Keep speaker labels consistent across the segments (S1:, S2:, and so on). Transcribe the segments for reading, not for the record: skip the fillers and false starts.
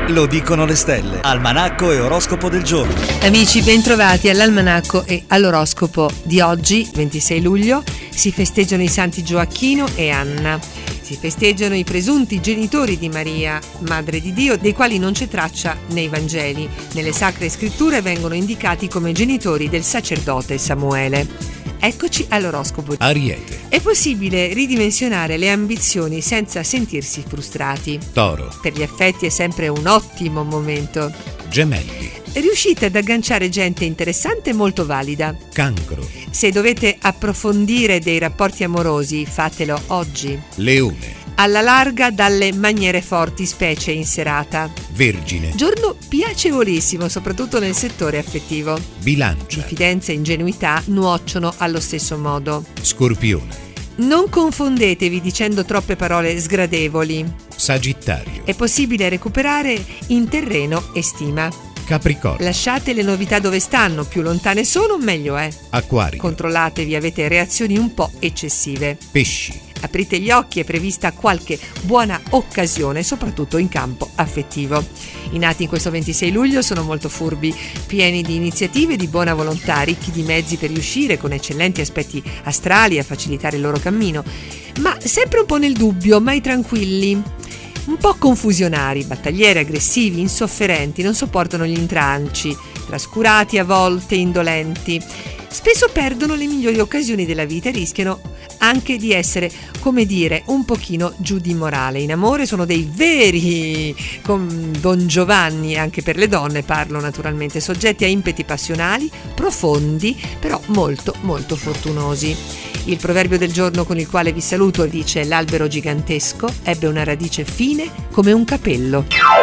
S1: Lo dicono le stelle. Almanacco e oroscopo del giorno.
S2: Amici, bentrovati all'almanacco e all'oroscopo di oggi, 26 luglio. Si festeggiano i santi Gioacchino e Anna. Si festeggiano i presunti genitori di Maria, Madre di Dio, dei quali non c'è traccia nei Vangeli. Nelle Sacre Scritture vengono indicati come genitori del sacerdote Samuele. Eccoci all'oroscopo.
S3: Ariete.
S2: È possibile ridimensionare le ambizioni senza sentirsi frustrati.
S3: Toro.
S2: Per gli affetti è sempre un ottimo momento.
S3: Gemelli.
S2: Riuscite ad agganciare gente interessante e molto valida.
S3: Cancro.
S2: Se dovete approfondire dei rapporti amorosi, fatelo oggi.
S3: Leone.
S2: Alla larga dalle maniere forti, specie in serata.
S3: Vergine.
S2: Giorno piacevolissimo, soprattutto nel settore affettivo.
S3: Bilancia.
S2: Diffidenza e ingenuità nuocciono allo stesso modo.
S3: Scorpione.
S2: Non confondetevi dicendo troppe parole sgradevoli.
S3: Sagittario.
S2: È possibile recuperare in terreno e stima.
S3: Capricorno.
S2: Lasciate le novità dove stanno, più lontane sono meglio è.
S3: Acquario.
S2: Controllatevi, avete reazioni un po' eccessive.
S3: Pesci.
S2: Aprite gli occhi, è prevista qualche buona occasione, soprattutto in campo affettivo. I nati in questo 26 luglio sono molto furbi, pieni di iniziative e di buona volontà, ricchi di mezzi per riuscire, con eccellenti aspetti astrali a facilitare il loro cammino, ma sempre un po' nel dubbio, mai tranquilli. Un po' confusionari, battaglieri, aggressivi, insofferenti, non sopportano gli intranci, trascurati, a volte indolenti. Spesso perdono le migliori occasioni della vita e rischiano anche di essere, come dire, un pochino giù di morale. In amore sono dei veri con Don Giovanni, anche per le donne parlo naturalmente, soggetti a impeti passionali, profondi, però molto molto fortunosi. Il proverbio del giorno con il quale vi saluto dice: l'albero gigantesco ebbe una radice fine come un capello.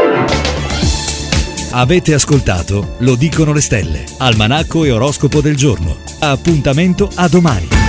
S1: Avete ascoltato Lo dicono le stelle. Almanacco e oroscopo del giorno. Appuntamento a domani.